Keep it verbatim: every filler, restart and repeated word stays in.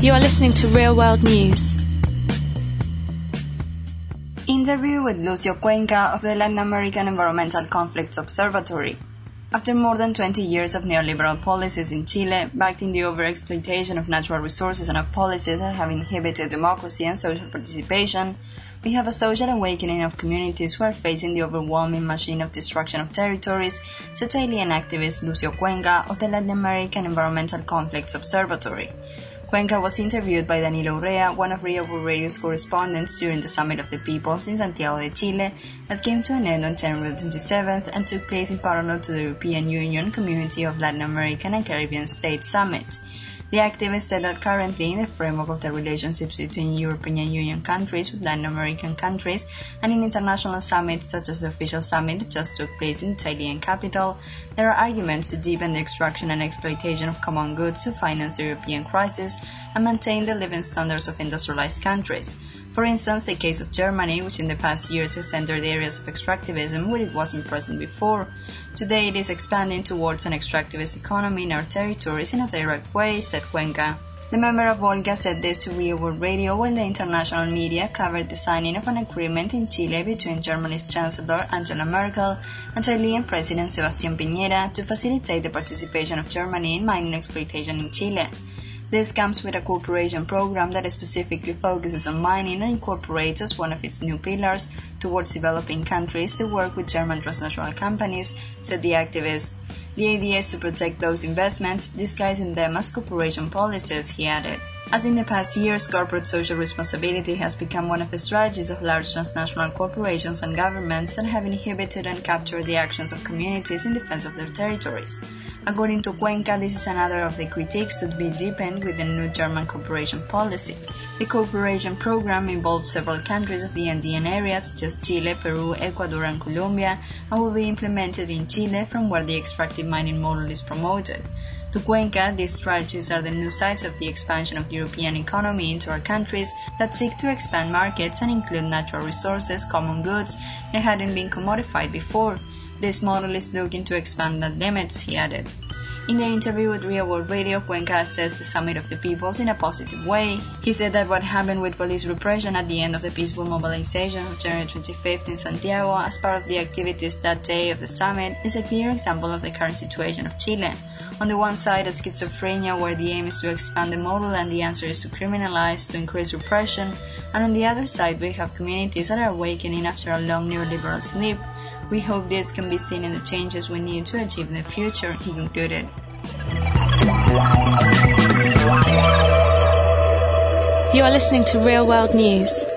You are listening to Real World News. Interview with Lucio Cuenca of the Latin American Environmental Conflicts Observatory. After more than twenty years of neoliberal policies in Chile, backed in the overexploitation of natural resources and of policies that have inhibited democracy and social participation, we have a social awakening of communities who are facing the overwhelming machine of destruction of territories, said alien activist Lucio Cuenca of the Latin American Environmental Conflicts Observatory. Cuenca was interviewed by Danilo Urrea, one of Real World Radio's correspondents, during the Summit of the Peoples in Santiago de Chile that came to an end on January twenty-seventh and took place in parallel to the European Union Community of Latin American and Caribbean States Summit. The activist said that currently, in the framework of the relationships between European Union countries with Latin American countries and in international summits such as the official summit that just took place in the Chilean capital, there are arguments to deepen the extraction and exploitation of common goods to finance the European crisis and maintain the living standards of industrialized countries. For instance, the case of Germany, which in the past years has entered areas of extractivism where it wasn't present before. Today it is expanding towards an extractivist economy in our territories in a direct way, said Cuenca. The member of Volga said this to Real World Radio when the international media covered the signing of an agreement in Chile between Germany's Chancellor Angela Merkel and Chilean President Sebastián Piñera to facilitate the participation of Germany in mining exploitation in Chile. This comes with a cooperation program that specifically focuses on mining and incorporates as one of its new pillars towards developing countries to work with German transnational companies, said the activist. The idea is to protect those investments, disguising them as cooperation policies, he added. As in the past years, corporate social responsibility has become one of the strategies of large transnational corporations and governments that have inhibited and captured the actions of communities in defense of their territories. According to Cuenca, this is another of the critiques to be deepened with the new German cooperation policy. The cooperation program involves several countries of the Andean area, such as Chile, Peru, Ecuador, and Colombia, and will be implemented in Chile, from where the extractive mining model is promoted. To Cuenca, these strategies are the new sides of the expansion of the European economy into our countries that seek to expand markets and include natural resources, common goods, that hadn't been commodified before. This model is looking to expand the limits, he added. In the interview with Real World Radio, Cuenca assessed the Summit of the Peoples in a positive way. He said that what happened with police repression at the end of the peaceful mobilization of January twenty-fifth in Santiago as part of the activities that day of the summit is a clear example of the current situation of Chile. On the one side, a schizophrenia where the aim is to expand the model and the answer is to criminalize, to increase repression, and on the other side we have communities that are awakening after a long neoliberal sleep. We hope this can be seen in the changes we need to achieve in the future, he concluded. You are listening to Real World News.